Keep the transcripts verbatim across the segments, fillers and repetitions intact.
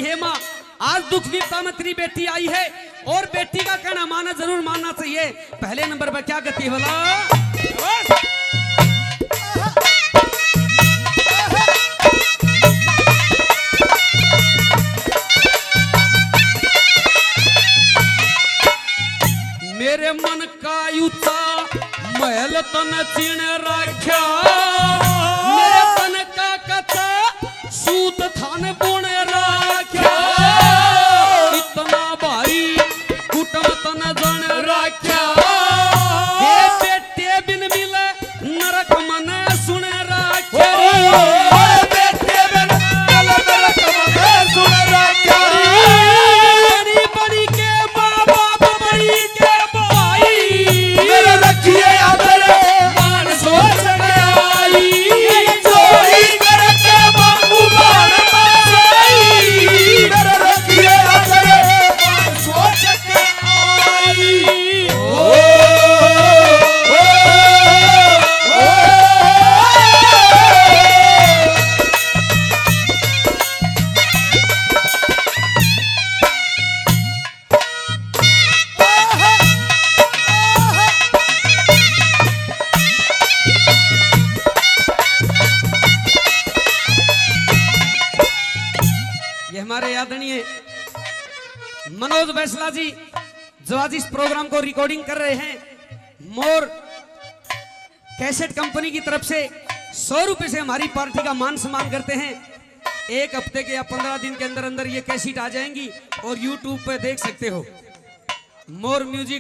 हे माँ आज दुख विपदा में तेरी बेटी आई है और बेटी का कहना माना जरूर मानना चाहिए। पहले नंबर पर क्या कहती है बोला? मेरे मन का यूता महल तन चिण राख्या, मेरे तन का कथा सूत थान बुण राख्या, इतना भारी कुटुंब तन जन राख्या, हे बेटे बिन मिले नरक मन सुन राख्या, बेटे बिन मिले नरक मन सुन राख्या, बड़ी बड़ी के माँ बाप बड़ी के मेरे रखिए आदरे मान सोच आई, चोरी करके बाबू बाण माई, मेरे रखिए आदरे मान सोच आई। ओ ओ हमारे आदरणीय मनोज बैसला जी जो आज इस प्रोग्राम को रिकॉर्डिंग कर रहे हैं, मोर कैसेट कंपनी की तरफ से सौ रुपए से हमारी पार्टी का मान सम्मान करते हैं। एक हफ्ते के या पंद्रह दिन के अंदर अंदर ये कैसेट आ जाएंगी और यूट्यूब पे देख सकते हो। More music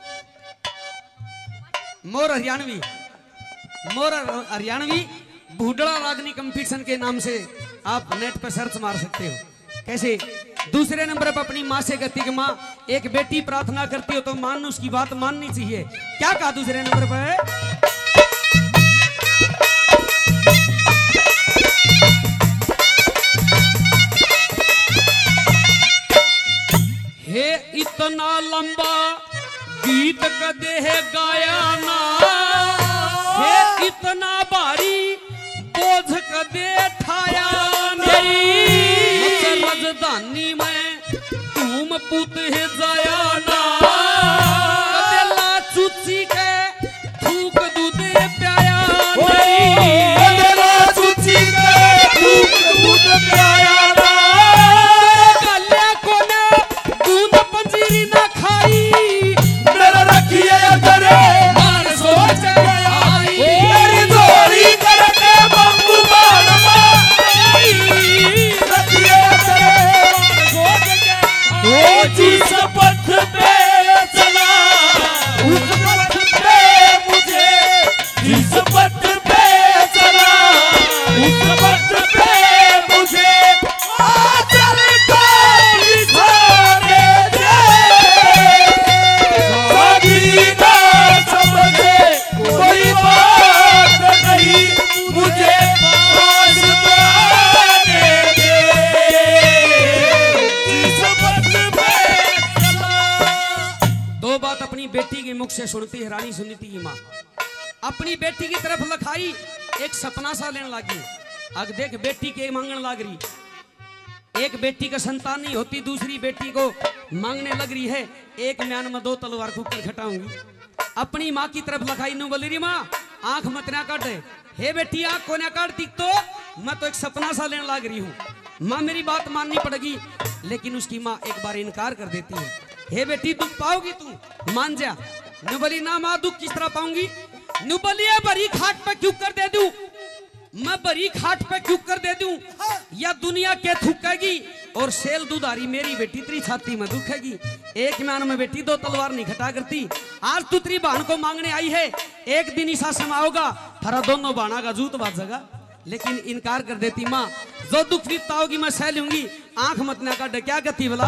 more Haryanvi more Haryanvi भूडड़ा रागनी कंपटीशन के नाम से आप नेट पर सर्च मार सकते हो। कैसे दूसरे नंबर पर अपनी माँ से कहती कि माँ एक बेटी प्रार्थना करती हो तो मान उसकी बात माननी चाहिए। क्या कहा दूसरे नंबर पर? हे इतना लंबा गीत कदे है गाया ना, हे इतना भारी बोझ कदे ठाया नहीं, राजधानी में तुम पुत है जाया ना, कदेला चुची के थूक दूध प्याया नहीं, कदेला चुची के थूक दूध प्याया ना, गले को ने दूध पंजीरी ना खाई, मेरा रखिए करे मान सोच आई, मेरी जोड़ी करके बम्बू बाण माई, रखिए जिस पथ पे चला उस पथ पे मुझे, जिस पथ पे चला उस पथ पे मुझे आचल को निछाने दे, सभी ना समझे कोई बात नहीं, मुझे पास आने दे, दो बात अपनी बेटी के मुख से सुनती है रानी सुनीति की माँ। अपनी बेटी की तरफ लखाई एक सपना सा लेने लगी। अब देख बेटी के मांगने लग रही, एक बेटी का संतान नहीं होती दूसरी बेटी को मांगने लग रही है। एक म्यान में दो तलवार फूक कर घटाऊंगी। अपनी माँ की तरफ लखाई नु बोली रही माँ आंख मत ना काट, हे बेटी आंख को ना काट, दिख तो मैं तो एक सपना सा लेने लग रही हूँ, माँ मेरी बात माननी पड़ेगी। लेकिन उसकी माँ एक बार इनकार कर देती है, हे बेटी दुख पाओगी तू मान जा। नुबली ना माँ दुख किस तरह पाऊंगी? नुबली भरी खाट पे क्यों कर दे दूं, मैं भरी खाट पे क्यों कर दे दूं, या दुनिया के थूकेगी और सेल दुधारी मेरी बेटी तेरी छाती में दुखेगी। एक म्यान में बेटी दो तलवार नहीं खटा करती। आज तू तेरी बहन को मांगने आई है, एक दिन ऐसा समय होगा थारा दोनों बाणा का जूत बाजेगा। लेकिन इनकार कर देती माँ, जो दुख विपता होगी मैं सह लूंगी, आंख मत ना काट। क्या कहती बोला?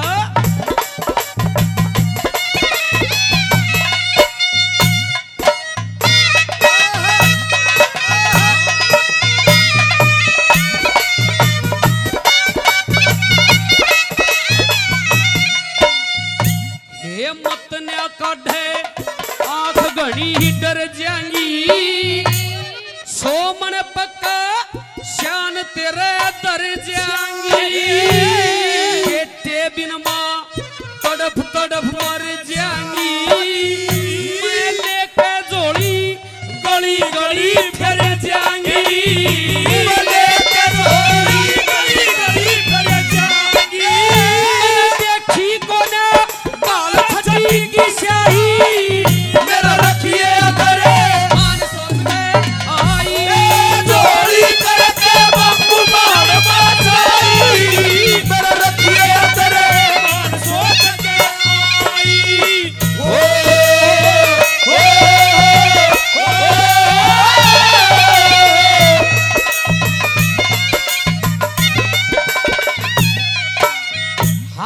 मत न काढ़े आंख घड़ी ही डर जाएंगी, सोमन पक्का शान तेरे दर जाएंगी।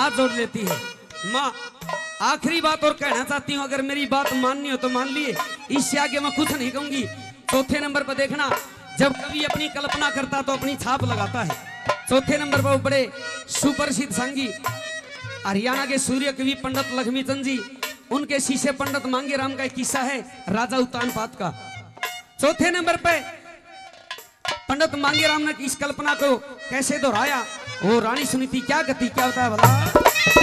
हाथ जोड़ लेती है। माँ आखिरी बात और कहना चाहती हूँ, अगर मेरी बात माननी हो तो मान लिए, इससे आगे मैं कुछ नहीं कहूंगी। चौथे नंबर पर देखना, जब कवि अपनी कल्पना करता तो अपनी छाप लगाता है। चौथे नंबर पर बड़े सुप्रसिद्ध संगी हरियाणा के सूर्य कवि पंडित लक्ष्मीचंद जी, उनके शिष्य पंडित मांगेराम का एक किस्सा है राजा उत्तानपाद का। चौथे नंबर पे पंडित मांगेराम ने इस कल्पना को कैसे दोहराया, वो रानी सुनीति क्या कहती, क्या होता है भला।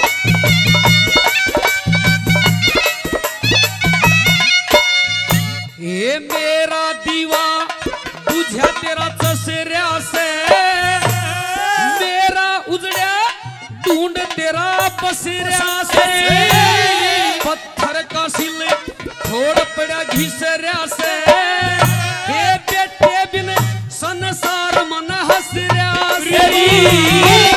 ये मेरा दीवा बुझा तेरा चसेरा से, मेरा उजड़ा ढूंढ तेरा बसेरा से, पत्थर का सिल छोड़ पड़ा घिसरा से, ये बेटे बिन संसार मन हसरा से।